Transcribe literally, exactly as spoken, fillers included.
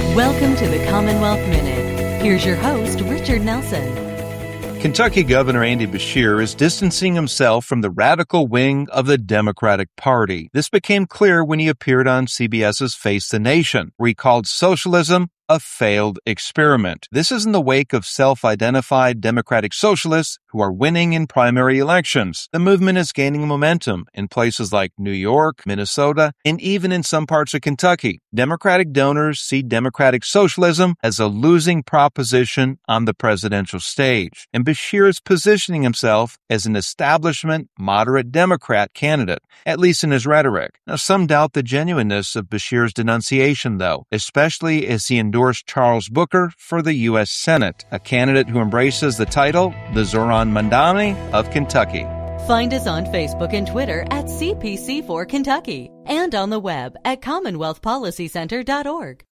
Welcome to the Commonwealth Minute. Here's your host, Richard Nelson. Kentucky Governor Andy Beshear is distancing himself from the radical wing of the Democratic Party. This became clear when he appeared on CBS's Face the Nation, where he called socialism a failed experiment. This is in the wake of self-identified Democratic socialists who are winning in primary elections. The movement is gaining momentum in places like New York, Minnesota, and even in some parts of Kentucky. Democratic donors see democratic socialism as a losing proposition on the presidential stage. And Beshear is positioning himself as an establishment moderate Democrat candidate, at least in his rhetoric. Now, some doubt the genuineness of Beshear's denunciation, though, especially as he endorsed Charles Booker for the U S Senate, a candidate who embraces the title, the Zohran Mamdani of Kentucky. Find us on Facebook and Twitter at C P C four Kentucky and on the web at commonwealth policy center dot org.